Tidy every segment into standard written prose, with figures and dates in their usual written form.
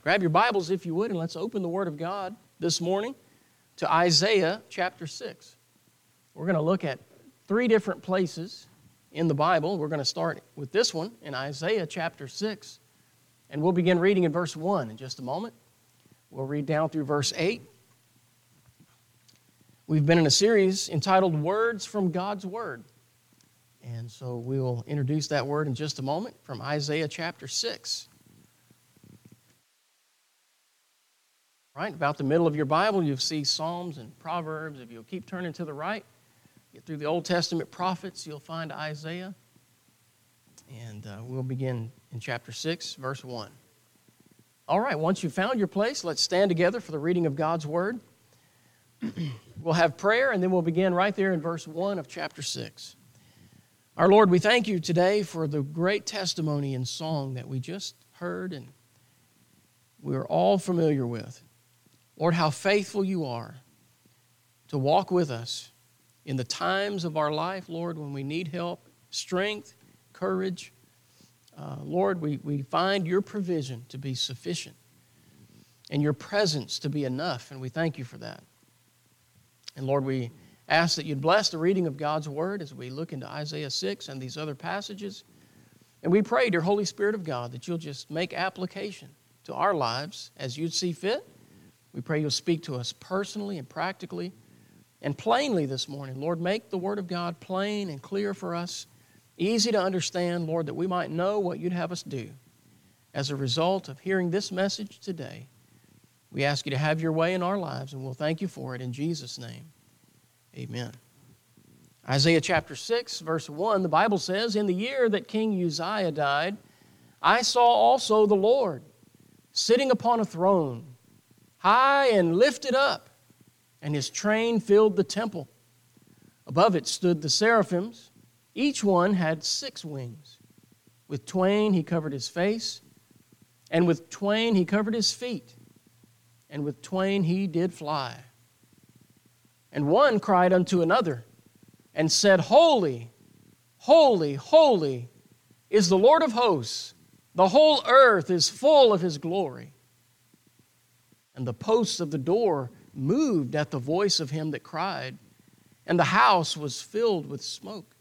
Grab your Bibles, if you would, and let's open the Word of God this morning to Isaiah chapter 6. We're going to look at three different places in the Bible. We're going to start with this one in Isaiah chapter 6, and we'll begin reading in verse 1 in just a moment. We'll read down through verse 8. We've been in a series entitled Words from God's Word, and so we will introduce that word in just a moment from Isaiah chapter 6. Right, about the middle of your Bible, you'll see Psalms and Proverbs. If you'll keep turning to the right, get through the Old Testament prophets, you'll find Isaiah. And we'll begin in chapter 6, verse 1. All right, once you've found your place, let's stand together for the reading of God's Word. We'll have prayer, and then we'll begin right there in verse 1 of chapter 6. Our Lord, we thank you today for the great testimony and song that we just heard and we're all familiar with. Lord, how faithful you are to walk with us in the times of our life, Lord, when we need help, strength, courage. Lord, we find your provision to be sufficient and your presence to be enough, and we thank you for that. And Lord, we ask that you'd bless the reading of God's Word as we look into Isaiah 6 and these other passages. And we pray, dear Holy Spirit of God, that you'll just make application to our lives as you'd see fit. We pray you'll speak to us personally and practically and plainly this morning. Lord, make the Word of God plain and clear for us, easy to understand, Lord, that we might know what you'd have us do. As a result of hearing this message today, we ask you to have your way in our lives, and we'll thank you for it in Jesus' name. Amen. Isaiah chapter 6, verse 1, the Bible says, "In the year that King Uzziah died, I saw also the Lord sitting upon a throne, high and lifted up, and his train filled the temple. Above it stood the seraphims. Each one had 6 wings. With twain he covered his face, and with twain he covered his feet, and with twain he did fly. And one cried unto another, and said, Holy, holy, holy is the Lord of hosts. The whole earth is full of his glory. And the posts of the door moved at the voice of him that cried, and the house was filled with smoke.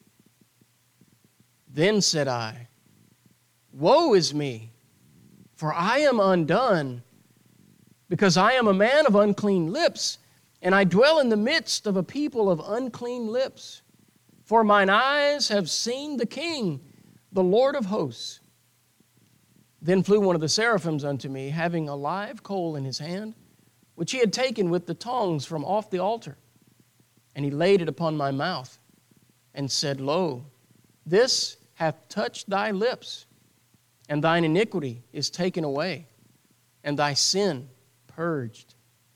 Then said I, Woe is me, for I am undone, because I am a man of unclean lips, and I dwell in the midst of a people of unclean lips. For mine eyes have seen the King, the Lord of hosts. Then flew one of the seraphims unto me, having a live coal in his hand, which he had taken with the tongs from off the altar. And he laid it upon my mouth, and said, Lo, this hath touched thy lips, and thine iniquity is taken away, and thy sin purged.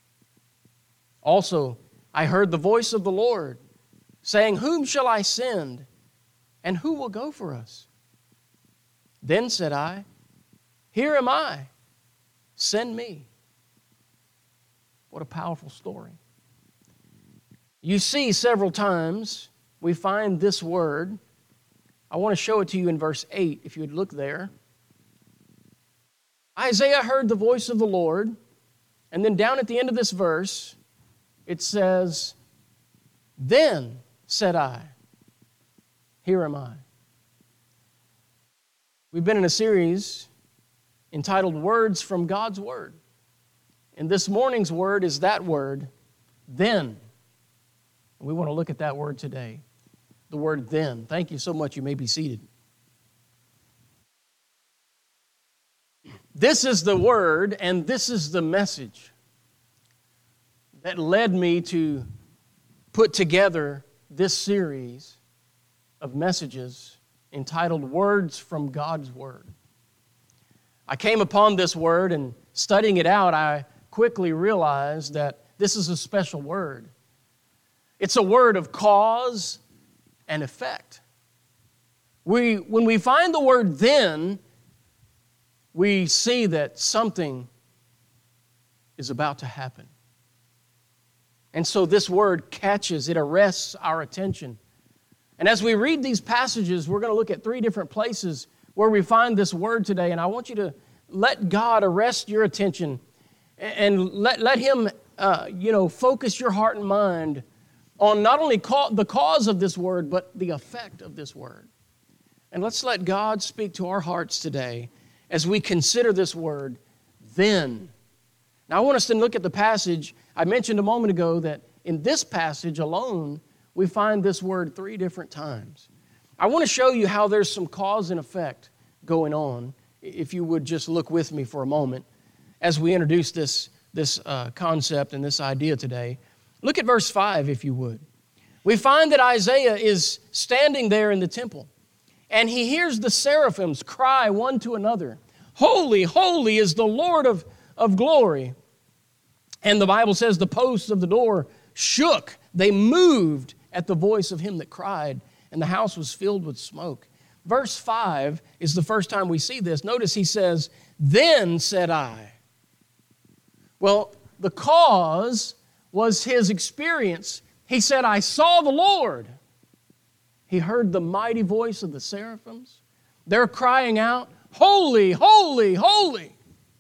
Also I heard the voice of the Lord, saying, Whom shall I send, and who will go for us? Then said I, Here am I, send me. What a powerful story. You see several times we find this word. I want to show it to you in verse 8, if you would look there. Isaiah heard the voice of the Lord, and then down at the end of this verse, it says, Then said I, Here am I. We've been in a series entitled Words from God's Word. And this morning's word is that word, then. And we want to look at that word today, the word then. Thank you so much. You may be seated. This is the word, and this is the message that led me to put together this series of messages entitled Words from God's Word. I came upon this word, and studying it out, I quickly realized that this is a special word. It's a word of cause and effect. When we find the word then, we see that something is about to happen. And so this word catches, it arrests our attention. And as we read these passages, we're going to look at 3 different places where we find this word today. And I want you to let God arrest your attention and let Him, focus your heart and mind on not only the cause of this word, but the effect of this word. And let's let God speak to our hearts today as we consider this word, then. Now, I want us to look at the passage. I mentioned a moment ago that in this passage alone, we find this word 3 different times. I want to show you how there's some cause and effect going on, if you would just look with me for a moment as we introduce this concept and this idea today. Look at verse 5, if you would. We find that Isaiah is standing there in the temple, and he hears the seraphims cry one to another, "Holy, holy is the Lord of glory." And the Bible says the posts of the door shook. They moved at the voice of him that cried, and the house was filled with smoke. Verse 5 is the first time we see this. Notice he says, "Then said I." Well, the cause was his experience. He said, "I saw the Lord." He heard the mighty voice of the seraphims. They're crying out, "Holy, holy, holy."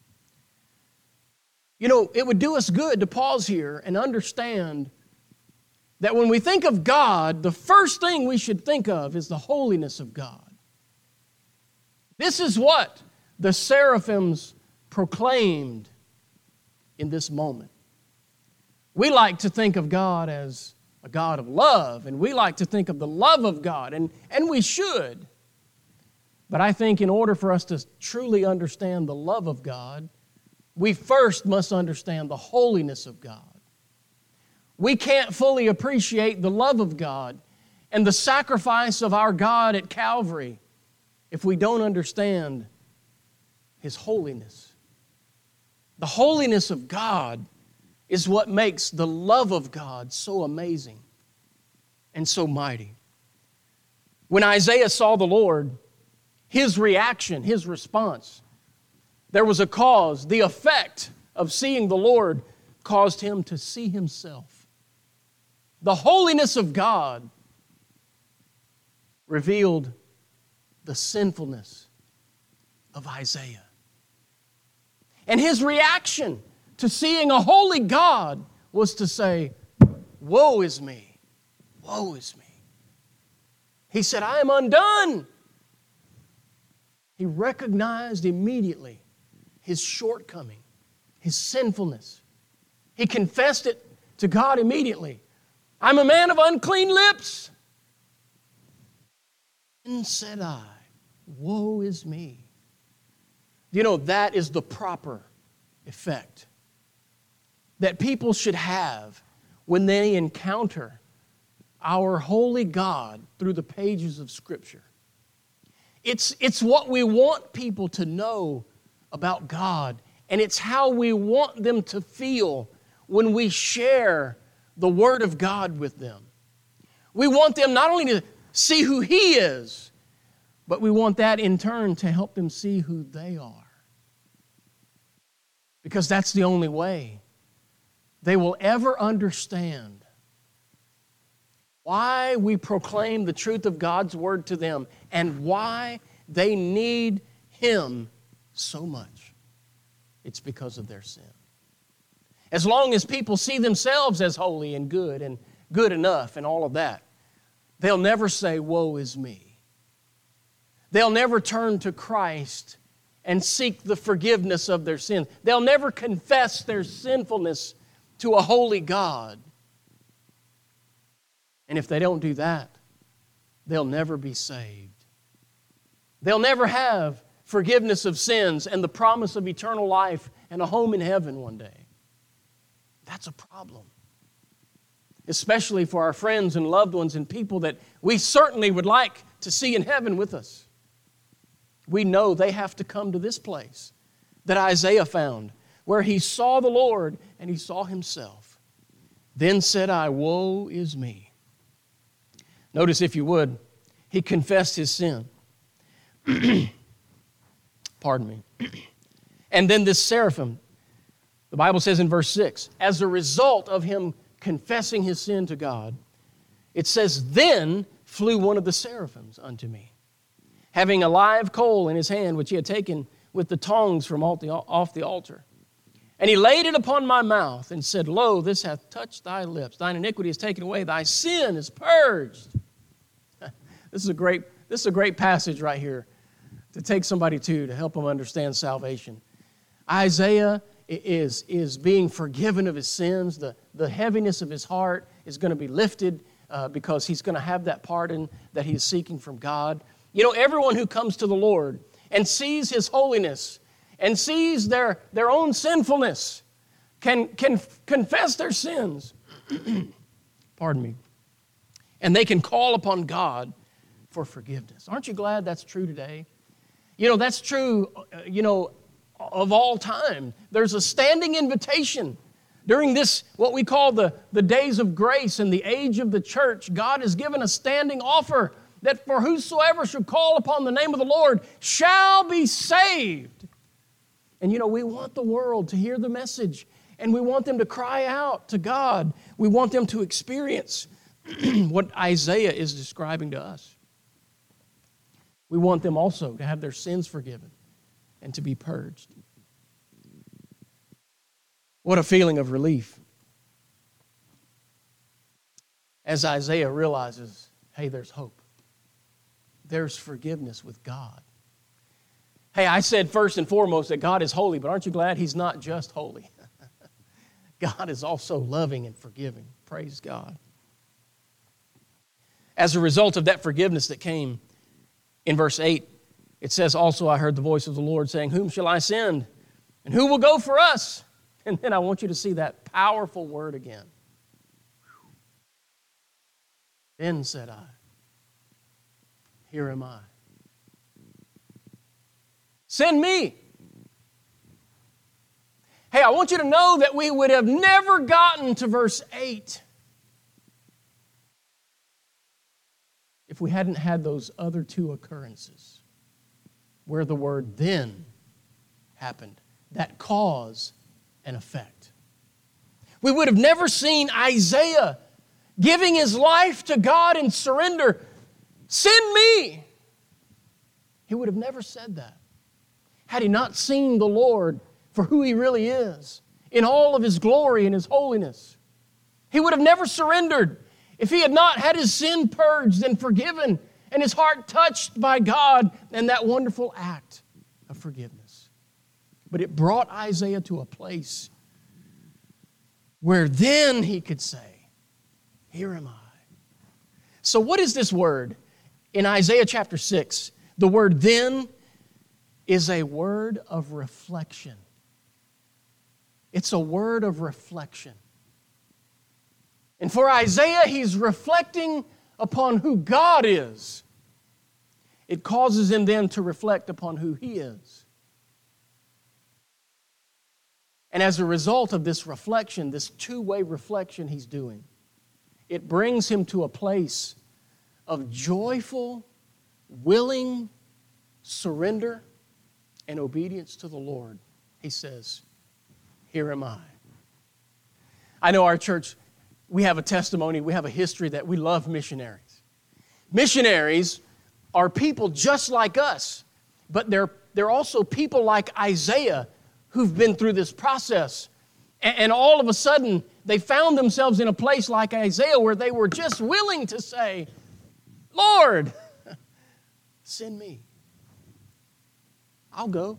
You know, it would do us good to pause here and understand that when we think of God, the first thing we should think of is the holiness of God. This is what the seraphims proclaimed in this moment. We like to think of God as a God of love, and we like to think of the love of God, and we should. But I think in order for us to truly understand the love of God, we first must understand the holiness of God. We can't fully appreciate the love of God and the sacrifice of our God at Calvary if we don't understand His holiness. The holiness of God is what makes the love of God so amazing and so mighty. When Isaiah saw the Lord, his reaction, his response, there was a cause. The effect of seeing the Lord caused him to see himself. The holiness of God revealed the sinfulness of Isaiah. And his reaction to seeing a holy God was to say, "Woe is me, woe is me." He said, "I am undone." He recognized immediately his shortcoming, his sinfulness. He confessed it to God immediately. "I'm a man of unclean lips." And said I, "Woe is me." You know, that is the proper effect that people should have when they encounter our holy God through the pages of Scripture. It's what we want people to know about God, and it's how we want them to feel when we share the Word of God with them. We want them not only to see who He is, but we want that in turn to help them see who they are. Because that's the only way they will ever understand why we proclaim the truth of God's Word to them and why they need Him so much. It's because of their sin. As long as people see themselves as holy and good enough and all of that, they'll never say, "Woe is me." They'll never turn to Christ and seek the forgiveness of their sins. They'll never confess their sinfulness to a holy God. And if they don't do that, they'll never be saved. They'll never have forgiveness of sins and the promise of eternal life and a home in heaven one day. That's a problem. Especially for our friends and loved ones and people that we certainly would like to see in heaven with us. We know they have to come to this place that Isaiah found, where he saw the Lord and he saw himself. "Then said I, woe is me." Notice, if you would, he confessed his sin. Pardon me. And then this seraphim, the Bible says in verse 6, as a result of him confessing his sin to God, it says, "Then flew one of the seraphims unto me, having a live coal in his hand, which he had taken with the tongs from off the altar. And he laid it upon my mouth and said, Lo, this hath touched thy lips. Thine iniquity is taken away. Thy sin is purged. This is a great passage right here to take somebody to help them understand salvation. Isaiah is being forgiven of his sins. The heaviness of his heart is going to be lifted because he's going to have that pardon that he's seeking from God. You know, everyone who comes to the Lord and sees his holiness and sees their own sinfulness can confess their sins. Pardon me. And they can call upon God for forgiveness. Aren't you glad that's true today? You know, that's true, of all time. There's a standing invitation. During this, what we call the days of grace and the age of the church, God has given a standing offer that for whosoever shall call upon the name of the Lord shall be saved. And we want the world to hear the message, and we want them to cry out to God. We want them to experience what Isaiah is describing to us. We want them also to have their sins forgiven and to be purged. What a feeling of relief as Isaiah realizes, hey, there's hope. There's forgiveness with God. Hey, I said first and foremost that God is holy, but aren't you glad He's not just holy? God is also loving and forgiving. Praise God. As a result of that forgiveness that came in verse 8, it says, Also I heard the voice of the Lord saying, Whom shall I send? And who will go for us? And then I want you to see that powerful word again. Then said I, Here am I. Send me. Hey, I want you to know that we would have never gotten to verse 8 if we hadn't had those other two occurrences where the word then happened, that cause and effect. We would have never seen Isaiah giving his life to God in surrender. Send me. He would have never said that had he not seen the Lord for who He really is in all of His glory and His holiness. He would have never surrendered if he had not had his sin purged and forgiven and his heart touched by God and that wonderful act of forgiveness. But it brought Isaiah to a place where then he could say, Here am I. So what is this word? In Isaiah chapter 6, the word then is a word of reflection. It's a word of reflection. And for Isaiah, he's reflecting upon who God is. It causes him then to reflect upon who he is. And as a result of this reflection, this two-way reflection he's doing, it brings him to a place of joyful, willing surrender and obedience to the Lord. He says, Here am I. I know our church, we have a testimony, we have a history that we love missionaries. Missionaries are people just like us, but they're also people like Isaiah who've been through this process. And all of a sudden, they found themselves in a place like Isaiah where they were just willing to say, Lord, send me. I'll go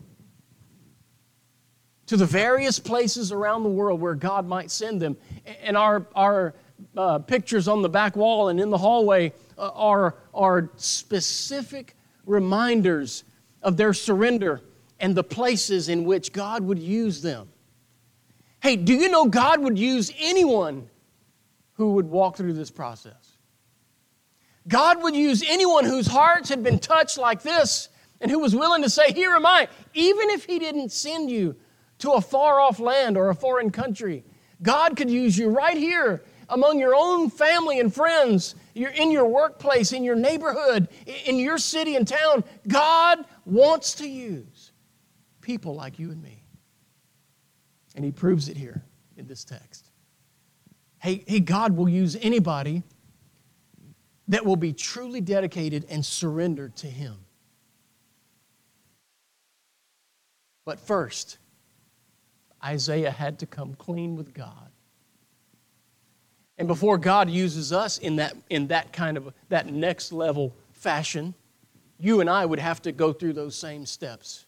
to the various places around the world where God might send them. And our pictures on the back wall and in the hallway are specific reminders of their surrender and the places in which God would use them. Hey, do you know God would use anyone who would walk through this process? God would use anyone whose hearts had been touched like this and who was willing to say, Here am I, even if He didn't send you to a far-off land or a foreign country. God could use you right here among your own family and friends, in your workplace, in your neighborhood, in your city and town. God wants to use people like you and me. And He proves it here in this text. Hey, God will use anybody that will be truly dedicated and surrendered to Him. But first, Isaiah had to come clean with God. And before God uses us in that kind of that next level fashion, you and I would have to go through those same steps.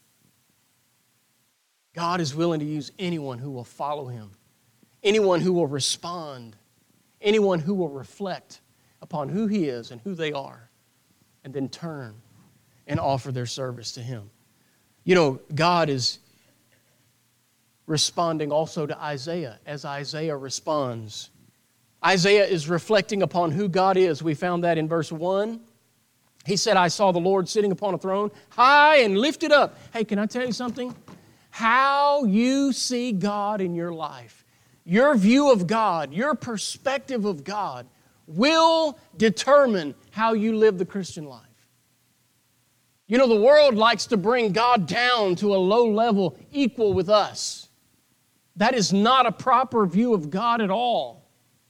God is willing to use anyone who will follow Him, anyone who will respond, anyone who will reflect upon who He is and who they are, and then turn and offer their service to Him. You know, God is responding also to Isaiah as Isaiah responds. Isaiah is reflecting upon who God is. We found that in verse 1. He said, I saw the Lord sitting upon a throne, high and lifted up. Hey, can I tell you something? How you see God in your life, your view of God, your perspective of God will determine how you live the Christian life. You know, the world likes to bring God down to a low level equal with us. That is not a proper view of God at all.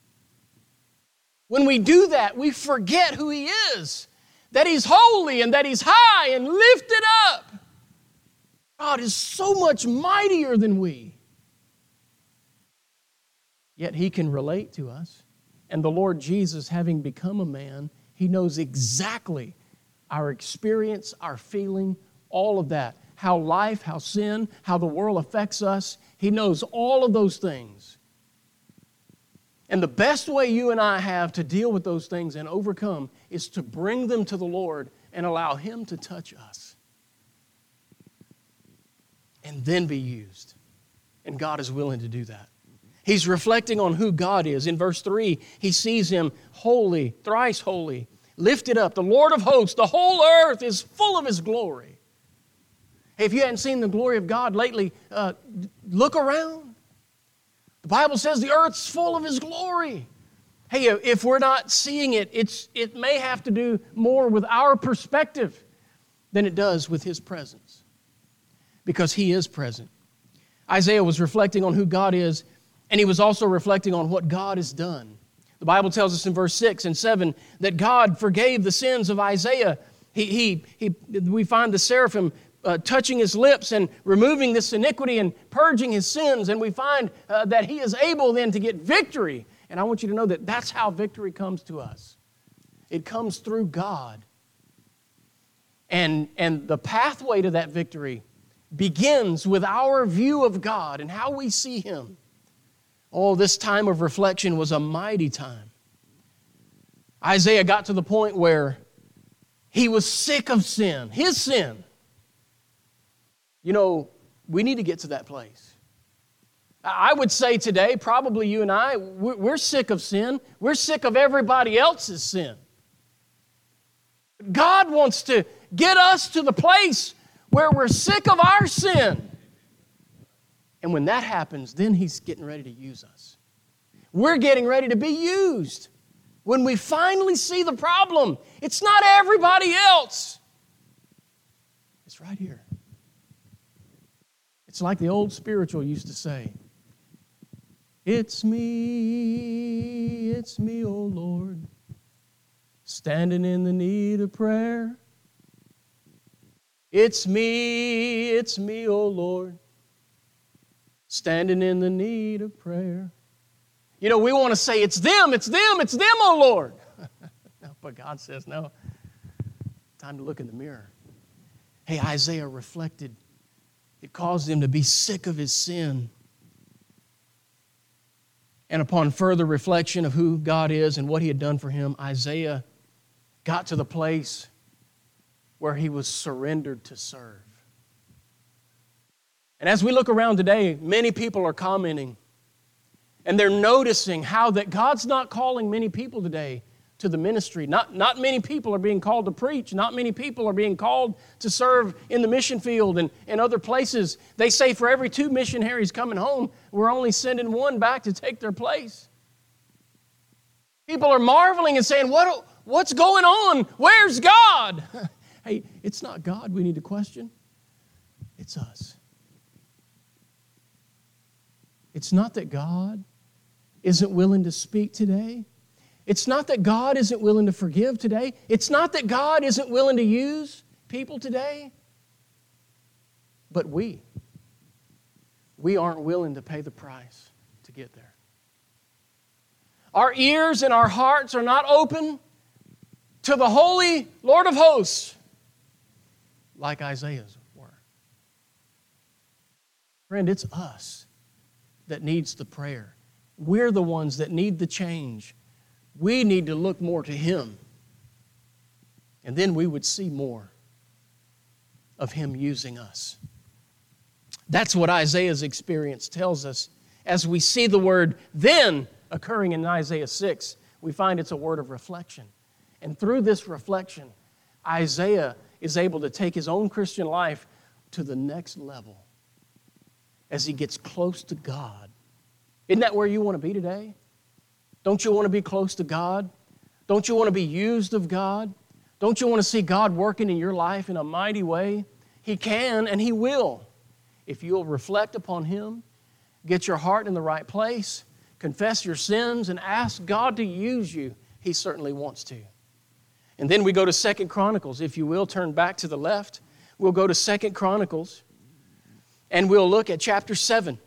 When we do that, we forget who He is, that He's holy and that He's high and lifted up. God is so much mightier than we. Yet He can relate to us. And the Lord Jesus, having become a man, He knows exactly our experience, our feeling, all of that. How life, how sin, how the world affects us. He knows all of those things. And the best way you and I have to deal with those things and overcome is to bring them to the Lord and allow Him to touch us. And then be used. And God is willing to do that. He's reflecting on who God is. In verse 3, he sees Him holy, thrice holy, lifted up, the Lord of hosts. The whole earth is full of His glory. Hey, if you hadn't seen the glory of God lately, look around. The Bible says the earth's full of His glory. Hey, if we're not seeing it, it may have to do more with our perspective than it does with His presence. Because He is present. Isaiah was reflecting on who God is, and he was also reflecting on what God has done. The Bible tells us in verse 6 and 7 that God forgave the sins of Isaiah. We find the seraphim touching his lips and removing this iniquity and purging his sins. And we find that He is able then to get victory. And I want you to know that that's how victory comes to us. It comes through God. And the pathway to that victory begins with our view of God and how we see Him. Oh, this time of reflection was a mighty time. Isaiah got to the point where he was sick of sin, his sin. You know, we need to get to that place. I would say today, probably you and I, we're sick of sin. We're sick of everybody else's sin. God wants to get us to the place where we're sick of our sin. And when that happens, then He's getting ready to use us. We're getting ready to be used. When we finally see the problem, it's not everybody else. It's right here. It's like the old spiritual used to say, it's me, O Lord, standing in the need of prayer. It's me, O Lord, standing in the need of prayer. You know, we want to say, it's them, O Lord. But God says, no, time to look in the mirror. Hey, Isaiah reflected. It caused him to be sick of his sin. And upon further reflection of who God is and what He had done for him, Isaiah got to the place where he was surrendered to serve. And as we look around today, many people are commenting and they're noticing how that God's not calling many people today to the ministry. Not many people are being called to preach. Not many people are being called to serve in the mission field and other places. They say for every 2 missionaries coming home, we're only sending 1 back to take their place. People are marveling and saying, what's going on? Where's God? Hey, it's not God we need to question. It's us. It's not that God isn't willing to speak today. It's not that God isn't willing to forgive today. It's not that God isn't willing to use people today. But we we aren't willing to pay the price to get there. Our ears and our hearts are not open to the holy Lord of hosts like Isaiah's were. Friend, it's us that needs the prayer. We're the ones that need the change. We need to look more to Him. And then we would see more of Him using us. That's what Isaiah's experience tells us. As we see the word then occurring in Isaiah 6, we find it's a word of reflection. And through this reflection, Isaiah is able to take his own Christian life to the next level as he gets close to God. Isn't that where you want to be today? Don't you want to be close to God? Don't you want to be used of God? Don't you want to see God working in your life in a mighty way? He can and He will. If you'll reflect upon Him, get your heart in the right place, confess your sins, and ask God to use you, He certainly wants to. And then we go to 2 Chronicles. If you will, turn back to the left. We'll go to 2 Chronicles, and we'll look at chapter 7.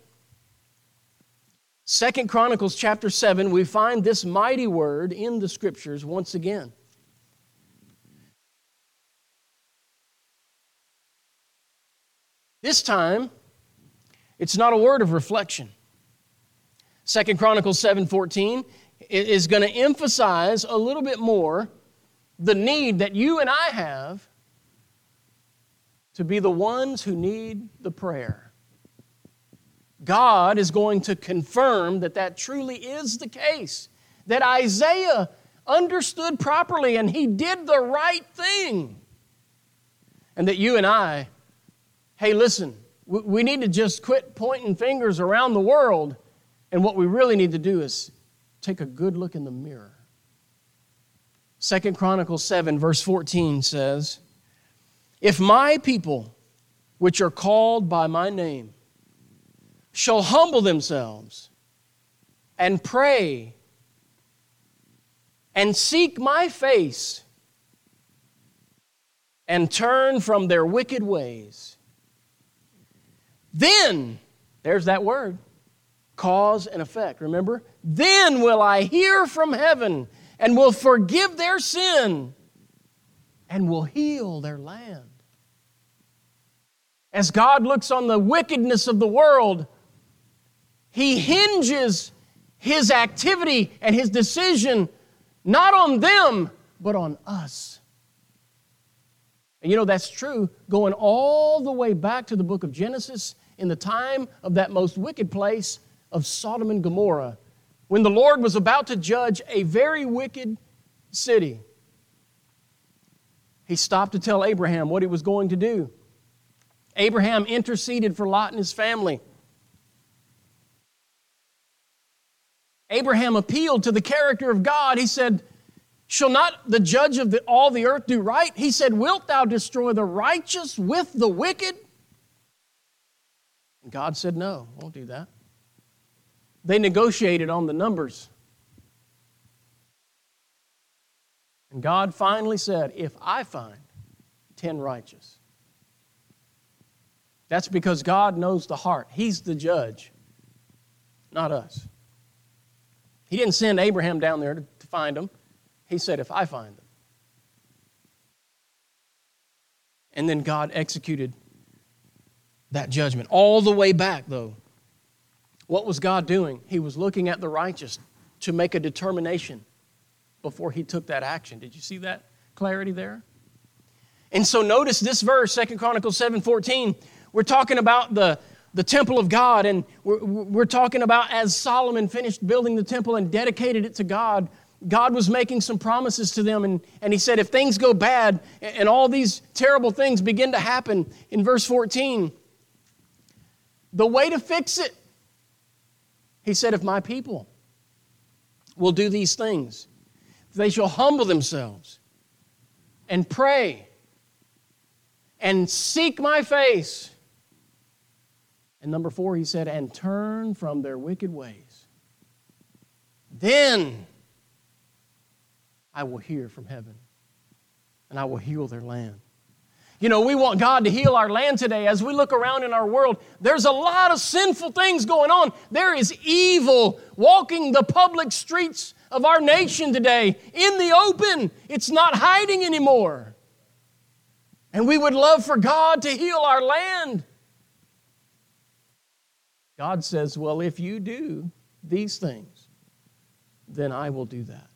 2 Chronicles chapter 7, we find this mighty word in the Scriptures once again. This time, it's not a word of reflection. 2 Chronicles 7:14 is going to emphasize a little bit more the need that you and I have to be the ones who need the prayer. God is going to confirm that that truly is the case, that Isaiah understood properly and he did the right thing, and that you and I, hey, listen, we need to just quit pointing fingers around the world, and what we really need to do is take a good look in the mirror. 2 Chronicles 7, verse 14 says, "If my people, which are called by my name, shall humble themselves and pray and seek my face and turn from their wicked ways, then," there's that word, cause and effect, remember? "Then will I hear from heaven and will forgive their sin and will heal their land." As God looks on the wickedness of the world, He hinges His activity and His decision not on them, but on us. And you know, that's true going all the way back to the book of Genesis in the time of that most wicked place of Sodom and Gomorrah, when the Lord was about to judge a very wicked city. He stopped to tell Abraham what He was going to do. Abraham interceded for Lot and his family. Abraham appealed to the character of God. He said, "Shall not the judge of all the earth do right?" He said, "Wilt thou destroy the righteous with the wicked?" And God said, "No, I won't do that." They negotiated on the numbers. And God finally said, "If I find 10 righteous." That's because God knows the heart. He's the judge, not us. He didn't send Abraham down there to find them. He said, "If I find them." And then God executed that judgment. All the way back, though, what was God doing? He was looking at the righteous to make a determination before He took that action. Did you see that clarity there? And so notice this verse, 2 Chronicles 7:14. We're talking about the temple of God, and we're talking about as Solomon finished building the temple and dedicated it to God, God was making some promises to them, and He said, if things go bad and all these terrible things begin to happen, in verse 14, the way to fix it, He said, if my people will do these things, they shall humble themselves and pray and seek my face. And number 4, He said, and turn from their wicked ways. Then I will hear from heaven, and I will heal their land. You know, we want God to heal our land today. As we look around in our world, there's a lot of sinful things going on. There is evil walking the public streets of our nation today in the open. It's not hiding anymore. And we would love for God to heal our land. God says, well, if you do these things, then I will do that.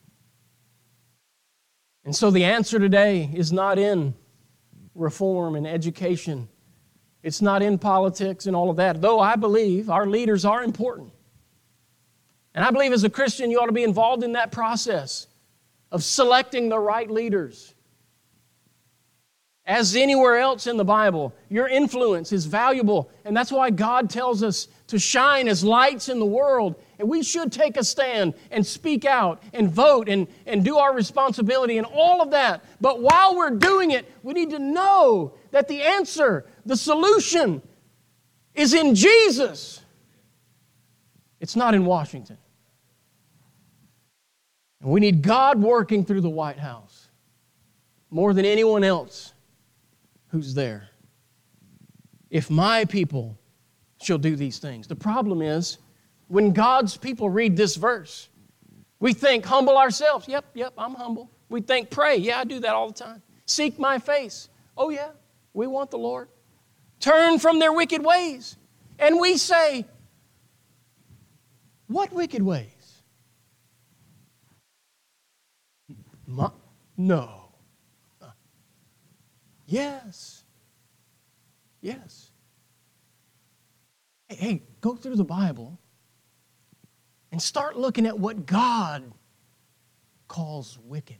And so the answer today is not in reform and education. It's not in politics and all of that, though I believe our leaders are important. And I believe as a Christian you ought to be involved in that process of selecting the right leaders. As anywhere else in the Bible, your influence is valuable, and that's why God tells us to shine as lights in the world. And we should take a stand and speak out and vote and do our responsibility and all of that. But while we're doing it, we need to know that the answer, the solution, is in Jesus. It's not in Washington. And we need God working through the White House more than anyone else who's there. If my people shall do these things. The problem is, when God's people read this verse, we think, humble ourselves. Yep, I'm humble. We think, pray. Yeah, I do that all the time. Seek my face. Oh yeah, we want the Lord. Turn from their wicked ways. And we say, what wicked ways? No. Yes. Hey, go through the Bible and start looking at what God calls wicked.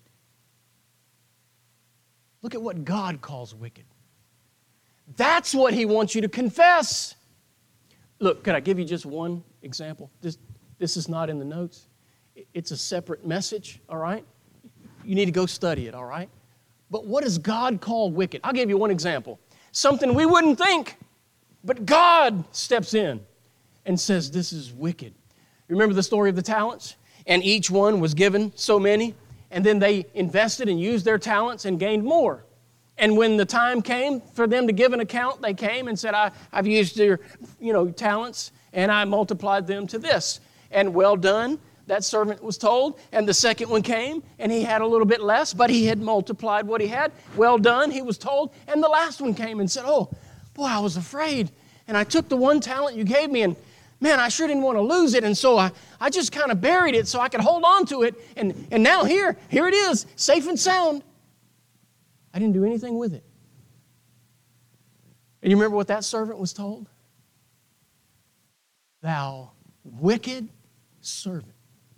Look at what God calls wicked. That's what He wants you to confess. Look, could I give you just one example? This is not in the notes. It's a separate message, all right? You need to go study it, all right? But what does God call wicked? I'll give you one example. Something we wouldn't think, but God steps in and says, this is wicked. Remember the story of the talents? And each one was given so many, and then they invested and used their talents and gained more. And when the time came for them to give an account, they came and said, I've used your talents, and I multiplied them to this. And well done, that servant was told. And the second one came, and he had a little bit less, but he had multiplied what he had. Well done, he was told. And the last one came and said, oh, boy, I was afraid. And I took the one talent you gave me, and man, I sure didn't want to lose it. And so I just kind of buried it so I could hold on to it. And now here it is, safe and sound. I didn't do anything with it. And you remember what that servant was told? Thou wicked servant.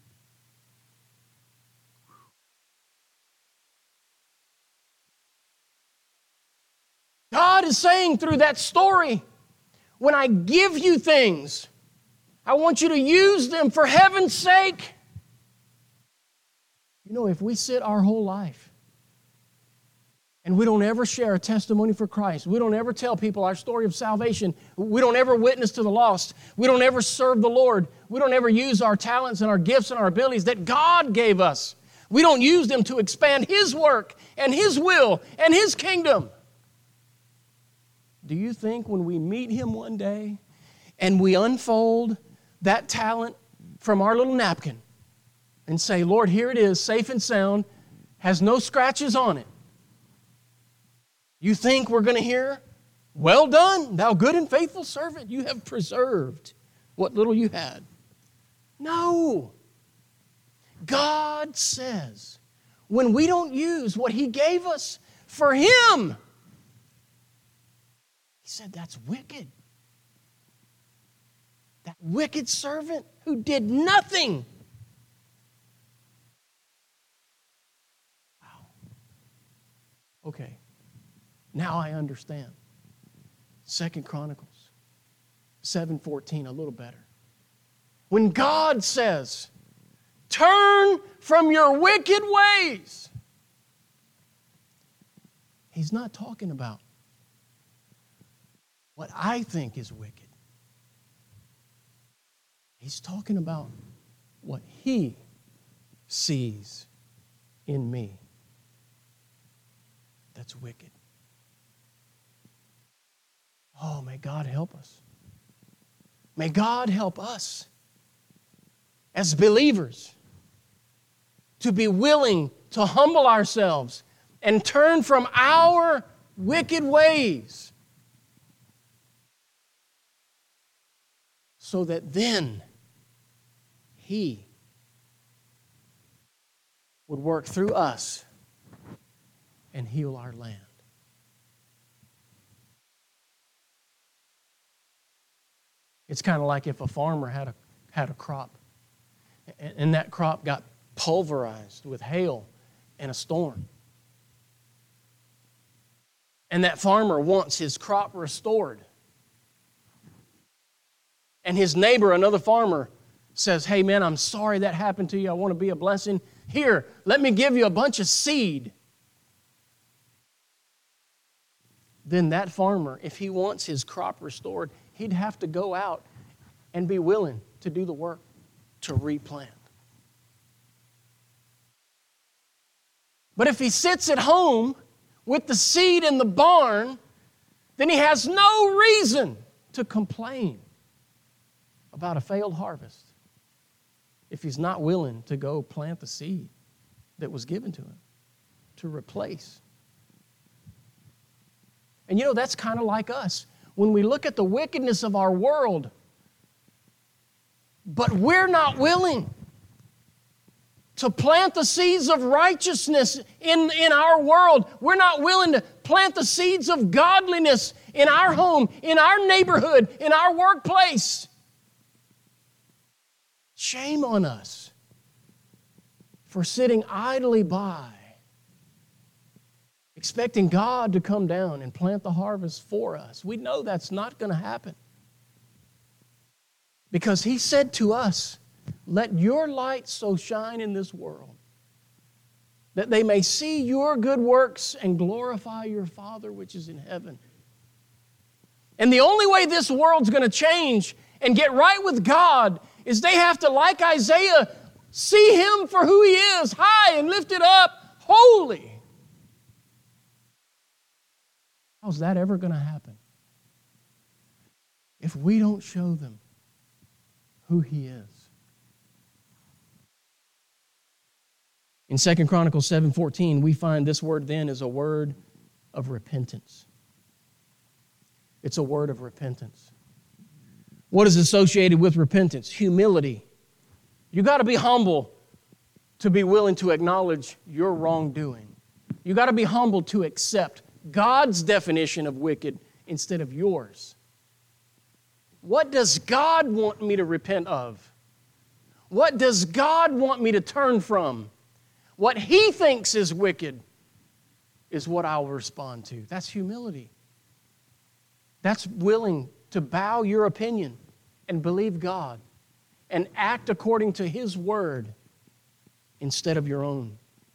God is saying through that story, when I give you things, I want you to use them for heaven's sake. You know, if we sit our whole life and we don't ever share a testimony for Christ, we don't ever tell people our story of salvation, we don't ever witness to the lost, we don't ever serve the Lord, we don't ever use our talents and our gifts and our abilities that God gave us, we don't use them to expand His work and His will and His kingdom. Do you think when we meet Him one day and we unfold that talent from our little napkin and say, Lord, here it is, safe and sound, has no scratches on it, you think we're going to hear, well done, thou good and faithful servant, you have preserved what little you had? No. God says, when we don't use what He gave us for Him, He said, that's wicked. That wicked servant who did nothing. Wow. Okay, now I understand. 2 Chronicles 7:14, a little better. When God says, turn from your wicked ways, He's not talking about what I think is wicked. He's talking about what He sees in me that's wicked. Oh, may God help us. May God help us as believers to be willing to humble ourselves and turn from our wicked ways so that then He would work through us and heal our land. It's kind of like if a farmer had a crop and that crop got pulverized with hail and a storm. And that farmer wants his crop restored. And his neighbor, another farmer, says, hey man, I'm sorry that happened to you. I want to be a blessing. Here, let me give you a bunch of seed. Then that farmer, if he wants his crop restored, he'd have to go out and be willing to do the work to replant. But if he sits at home with the seed in the barn, then he has no reason to complain about a failed harvest if he's not willing to go plant the seed that was given to him to replace. And you know, that's kind of like us. When we look at the wickedness of our world, but we're not willing to plant the seeds of righteousness in our world. We're not willing to plant the seeds of godliness in our home, in our neighborhood, in our workplace. Shame on us for sitting idly by, expecting God to come down and plant the harvest for us. We know that's not going to happen. Because He said to us, let your light so shine in this world that they may see your good works and glorify your Father which is in heaven. And the only way this world's going to change and get right with God is they have to, like Isaiah, see Him for who He is, high and lifted up, holy. How's that ever going to happen if we don't show them who He is? In 2 Chronicles 7:14, we find this word then is a word of repentance. It's a word of repentance. What is associated with repentance? Humility. You got to be humble to be willing to acknowledge your wrongdoing. You got to be humble to accept God's definition of wicked instead of yours. What does God want me to repent of? What does God want me to turn from? What He thinks is wicked is what I'll respond to. That's humility. That's willing to bow your opinion and believe God and act according to His word instead of your own.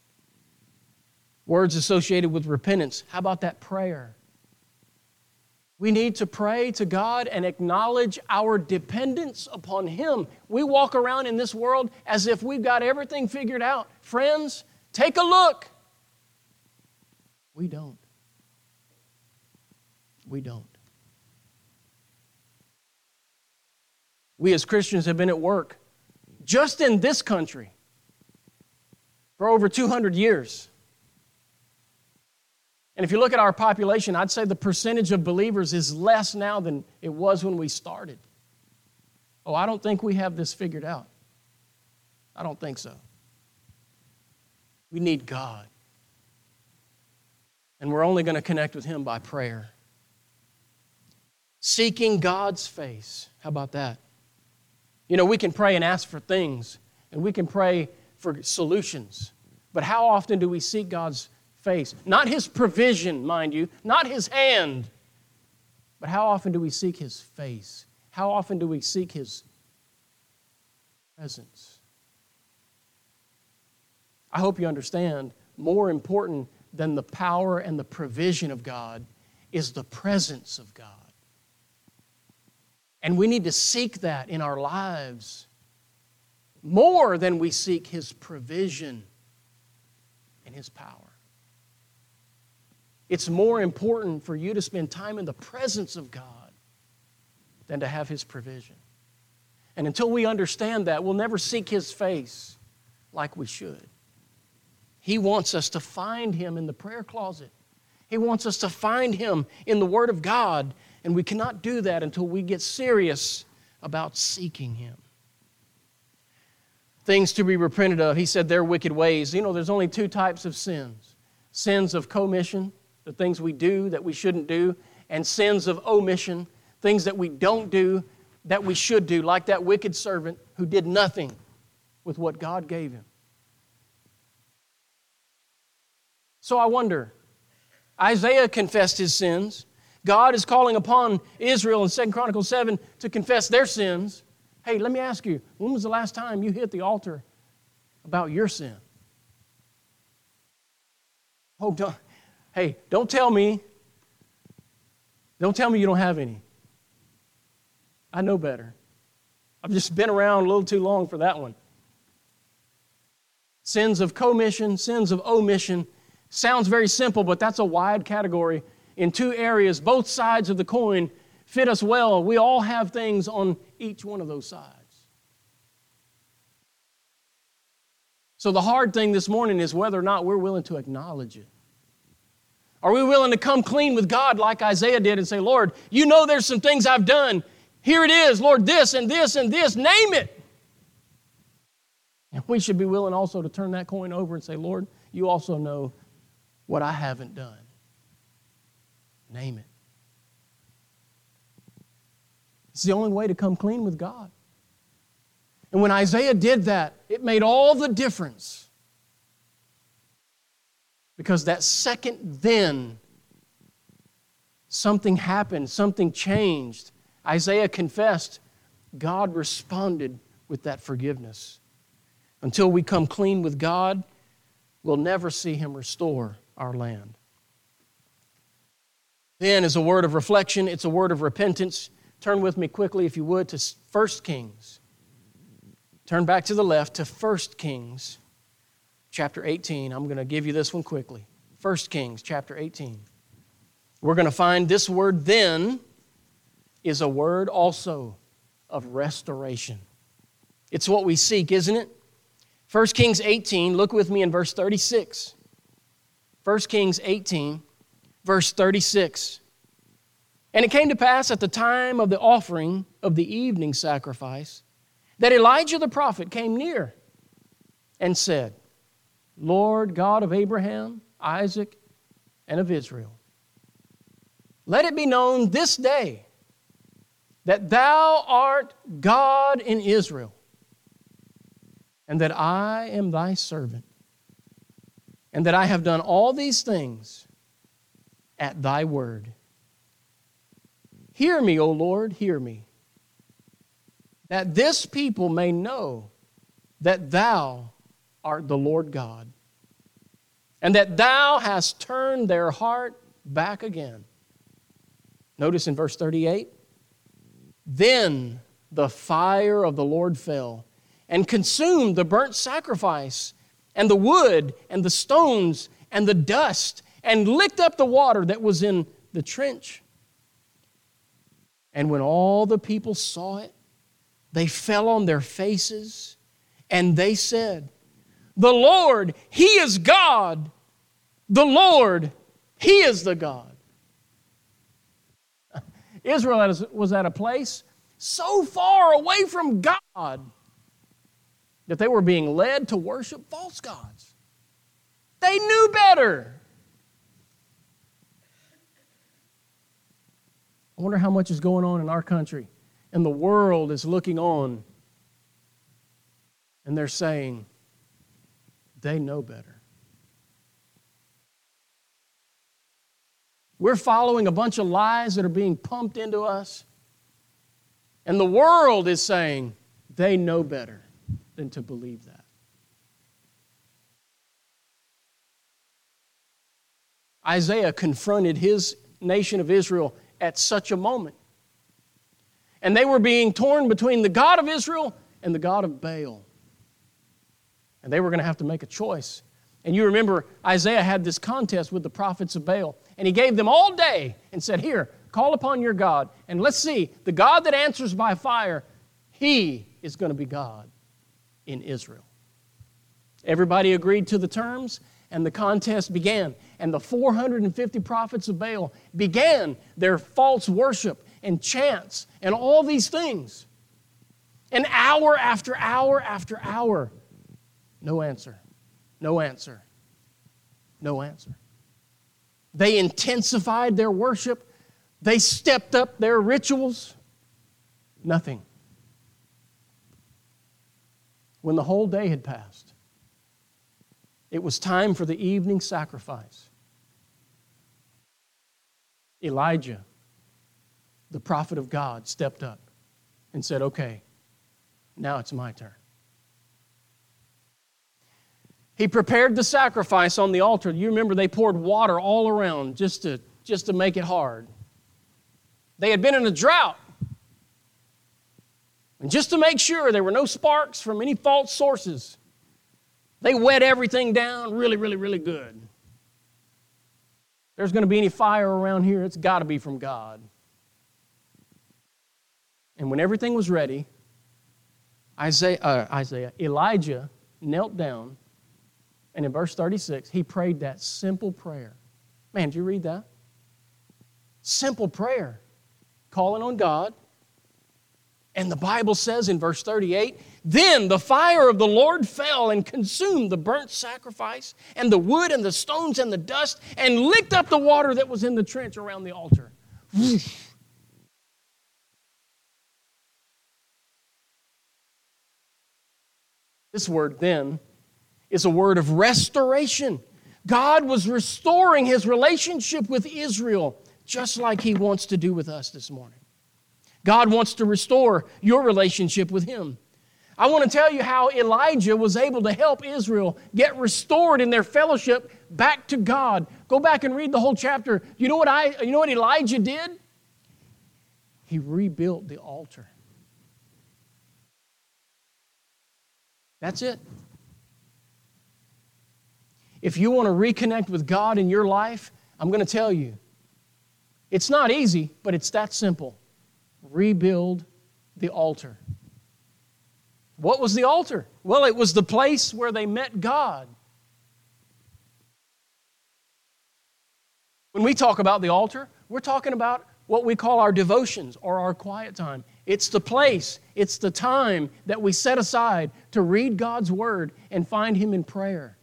Words associated with repentance. How about that prayer? We need to pray to God and acknowledge our dependence upon Him. We walk around in this world as if we've got everything figured out. Friends, take a look. We don't. We don't. We as Christians have been at work just in this country for over 200 years. And if you look at our population, I'd say the percentage of believers is less now than it was when we started. Oh, I don't think we have this figured out. I don't think so. We need God. And we're only going to connect with Him by prayer. Seeking God's face. How about that? You know, we can pray and ask for things, and we can pray for solutions. But how often do we seek God's face? Not His provision, mind you, not His hand. But how often do we seek His face? How often do we seek His presence? I hope you understand, more important than the power and the provision of God is the presence of God. And we need to seek that in our lives more than we seek His provision and His power. It's more important for you to spend time in the presence of God than to have His provision. And until we understand that, we'll never seek His face like we should. He wants us to find Him in the prayer closet. He wants us to find Him in the Word of God, and we cannot do that until we get serious about seeking Him. Things to be repented of. He said their wicked ways. You know, there's only two types of sins. Sins of commission, the things we do that we shouldn't do, and sins of omission, things that we don't do that we should do, like that wicked servant who did nothing with what God gave him. So I wonder, Isaiah confessed his sins. God is calling upon Israel in 2 Chronicles 7 to confess their sins. Hey, let me ask you, when was the last time you hit the altar about your sin? Oh, don't tell me. Don't tell me you don't have any. I know better. I've just been around a little too long for that one. Sins of commission, sins of omission. Sounds very simple, but that's a wide category in two areas. Both sides of the coin fit us well. We all have things on each one of those sides. So the hard thing this morning is whether or not we're willing to acknowledge it. Are we willing to come clean with God like Isaiah did and say, Lord, you know there's some things I've done. Here it is, Lord, this and this and this. Name it. And we should be willing also to turn that coin over and say, Lord, you also know what I haven't done. Name it. It's the only way to come clean with God. And when Isaiah did that, it made all the difference. Because that second then, something happened, something changed. Isaiah confessed. God responded with that forgiveness. Until we come clean with God, we'll never see Him restore our land. Then is a word of reflection. It's a word of repentance. Turn with me quickly, if you would, to 1 Kings. Turn back to the left to 1 Kings chapter 18. I'm going to give you this one quickly. 1 Kings chapter 18. We're going to find this word then is a word also of restoration. It's what we seek, isn't it? 1 Kings 18, look with me in verse 36. 1 Kings 18, verse 36. And it came to pass at the time of the offering of the evening sacrifice that Elijah the prophet came near and said, Lord God of Abraham, Isaac, and of Israel, let it be known this day that thou art God in Israel, and that I am thy servant, and that I have done all these things at thy word. Hear me, O Lord, hear me, that this people may know that thou art the Lord God, and that thou hast turned their heart back again. Notice in verse 38, then the fire of the Lord fell and consumed the burnt sacrifice and the wood and the stones and the dust and licked up the water that was in the trench. And when all the people saw it, they fell on their faces and they said, the Lord, He is God. The Lord, He is the God. Israel was at a place so far away from God that they were being led to worship false gods. They knew better. I wonder how much is going on in our country. And the world is looking on. And they're saying, they know better. We're following a bunch of lies that are being pumped into us. And the world is saying, they know better than to believe that. Isaiah confronted his nation of Israel at such a moment. And they were being torn between the God of Israel and the God of Baal. And they were going to have to make a choice. And you remember Isaiah had this contest with the prophets of Baal. And he gave them all day and said, here, call upon your God. And let's see, the God that answers by fire, he is going to be God in Israel. Everybody agreed to the terms, and the contest began. And the 450 prophets of Baal began their false worship and chants and all these things. And hour after hour after hour, no answer, no answer, no answer. They intensified their worship. They stepped up their rituals. Nothing. When the whole day had passed, it was time for the evening sacrifice. Elijah, the prophet of God, stepped up and said, okay, now it's my turn. He prepared the sacrifice on the altar. You remember they poured water all around just to make it hard. They had been in a drought. And just to make sure there were no sparks from any false sources, they wet everything down really, really, really good. If there's going to be any fire around here, it's got to be from God. And when everything was ready, Elijah knelt down, and in verse 36, he prayed that simple prayer. Man, did you read that? Simple prayer, calling on God. And the Bible says in verse 38, then the fire of the Lord fell and consumed the burnt sacrifice and the wood and the stones and the dust and licked up the water that was in the trench around the altar. This word then is a word of restoration. God was restoring His relationship with Israel just like He wants to do with us this morning. God wants to restore your relationship with Him. I want to tell you how Elijah was able to help Israel get restored in their fellowship back to God. Go back and read the whole chapter. You know what Elijah did? He rebuilt the altar. That's it. If you want to reconnect with God in your life, I'm going to tell you, it's not easy, but it's that simple. Rebuild the altar. What was the altar? Well, it was the place where they met God. When we talk about the altar, we're talking about what we call our devotions or our quiet time. It's the place, it's the time that we set aside to read God's Word and find Him in prayer.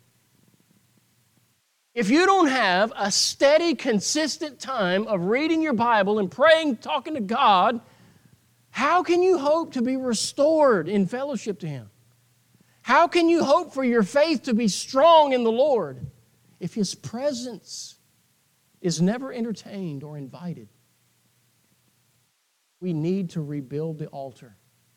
If you don't have a steady, consistent time of reading your Bible and praying, talking to God, how can you hope to be restored in fellowship to Him? How can you hope for your faith to be strong in the Lord if His presence is never entertained or invited? We need to rebuild the altar.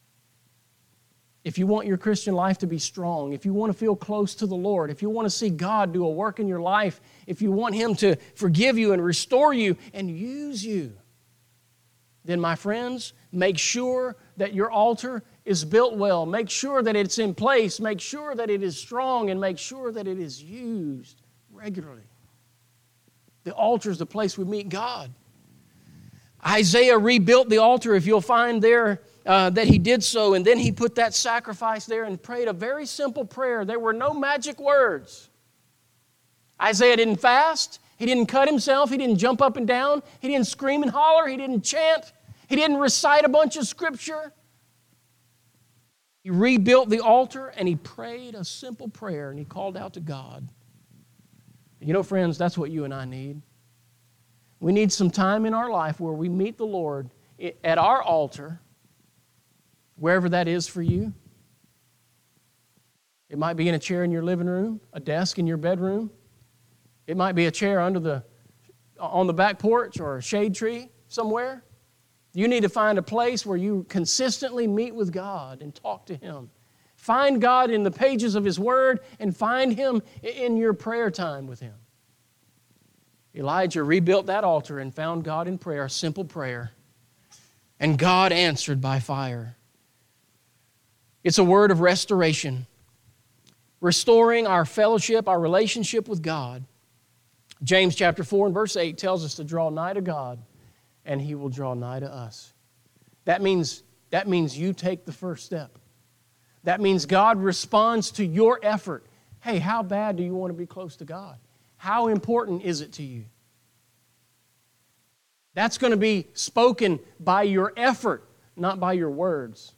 If you want your Christian life to be strong, if you want to feel close to the Lord, if you want to see God do a work in your life, if you want Him to forgive you and restore you and use you, then my friends, make sure that your altar is built well. Make sure that it's in place. Make sure that it is strong, and make sure that it is used regularly. The altar is the place we meet God. Isaiah rebuilt the altar, if you'll find there that he did so, and then he put that sacrifice there and prayed a very simple prayer. There were no magic words. Isaiah didn't fast. He didn't cut himself. He didn't jump up and down. He didn't scream and holler. He didn't chant. He didn't recite a bunch of scripture. He rebuilt the altar and he prayed a simple prayer and he called out to God. You know, friends, that's what you and I need. We need some time in our life where we meet the Lord at our altar, wherever that is for you. It might be in a chair in your living room, a desk in your bedroom. It might be a chair on the back porch or a shade tree somewhere. You need to find a place where you consistently meet with God and talk to Him. Find God in the pages of His Word and find Him in your prayer time with Him. Elijah rebuilt that altar and found God in prayer, a simple prayer. And God answered by fire. It's a word of restoration. Restoring our fellowship, our relationship with God. James chapter 4 and verse 8 tells us to draw nigh to God, and He will draw nigh to us. That means you take the first step. That means God responds to your effort. Hey, how bad do you want to be close to God? How important is it to you? That's going to be spoken by your effort, not by your words.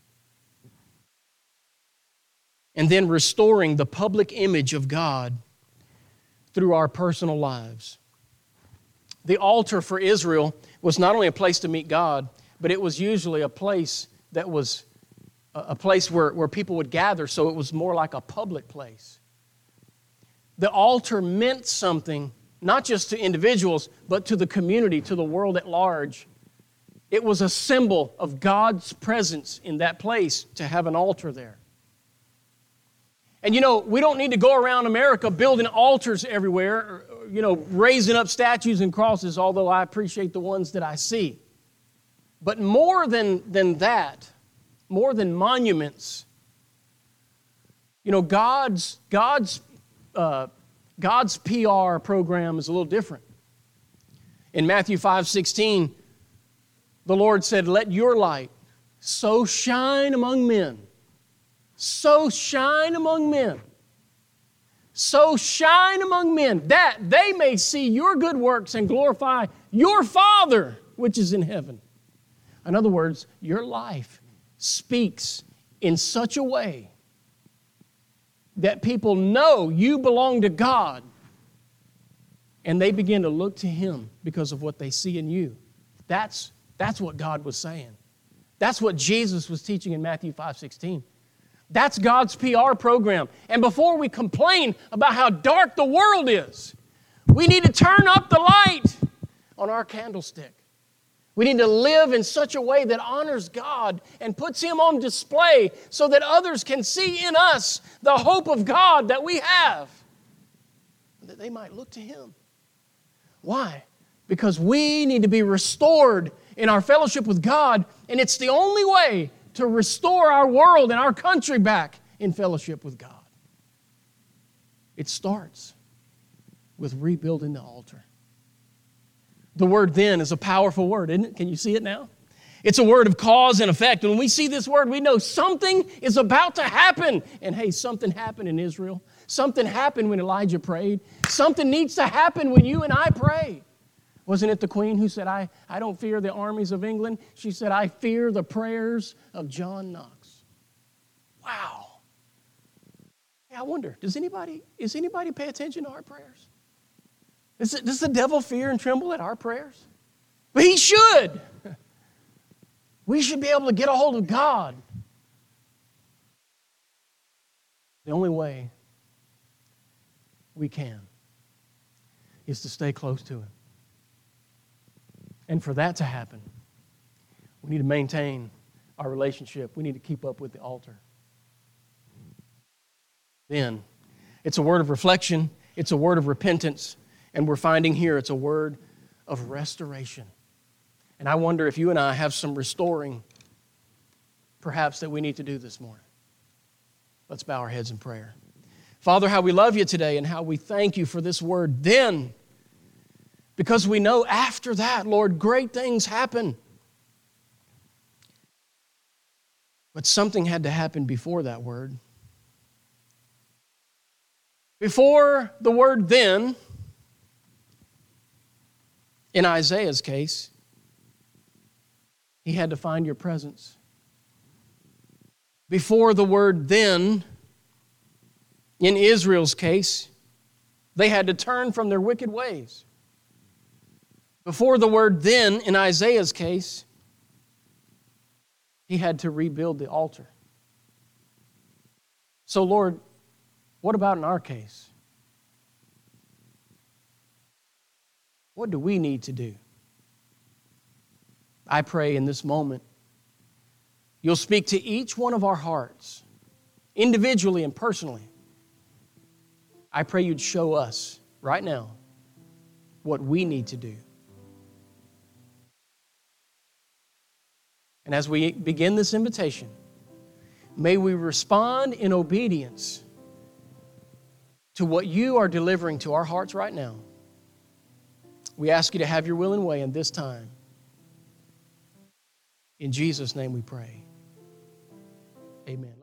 And then restoring the public image of God through our personal lives. The altar for Israel was not only a place to meet God, but it was usually a place that was a place where people would gather, so it was more like a public place. The altar meant something, not just to individuals, but to the community, to the world at large. It was a symbol of God's presence in that place to have an altar there. And we don't need to go around America building altars everywhere, or, raising up statues and crosses, although I appreciate the ones that I see. But more than that, more than monuments, God's PR program is a little different. In Matthew 5:16, the Lord said, "Let your light so shine among men." So shine among men. So shine among men that they may see your good works and glorify your Father which is in heaven. In other words, your life speaks in such a way that people know you belong to God, and they begin to look to Him because of what they see in you. That's what God was saying. That's what Jesus was teaching in Matthew 5:16. That's God's PR program. And before we complain about how dark the world is, we need to turn up the light on our candlestick. We need to live in such a way that honors God and puts Him on display so that others can see in us the hope of God that we have, that they might look to Him. Why? Because we need to be restored in our fellowship with God, and it's the only way to restore our world and our country back in fellowship with God. It starts with rebuilding the altar. The word "then" is a powerful word, isn't it? Can you see it now? It's a word of cause and effect. When we see this word, we know something is about to happen. And hey, something happened in Israel. Something happened when Elijah prayed. Something needs to happen when you and I pray. Wasn't it the Queen who said, I don't fear the armies of England? She said, I fear the prayers of John Knox. Wow. Hey, I wonder, does anybody pay attention to our prayers? Does the devil fear and tremble at our prayers? But he should. We should be able to get a hold of God. The only way we can is to stay close to Him. And for that to happen, we need to maintain our relationship. We need to keep up with the altar. Then, it's a word of reflection. It's a word of repentance. And we're finding here it's a word of restoration. And I wonder if you and I have some restoring, perhaps, that we need to do this morning. Let's bow our heads in prayer. Father, how we love You today and how we thank You for this word, then. Because we know after that, Lord, great things happen. But something had to happen before that word. Before the word "then," in Isaiah's case, he had to find Your presence. Before the word "then," in Israel's case, they had to turn from their wicked ways. Before the word "then," in Isaiah's case, he had to rebuild the altar. So, Lord, what about in our case? What do we need to do? I pray in this moment, You'll speak to each one of our hearts, individually and personally. I pray You'd show us right now what we need to do. And as we begin this invitation, may we respond in obedience to what You are delivering to our hearts right now. We ask you to have your will and way in this time. In Jesus' name we pray. Amen.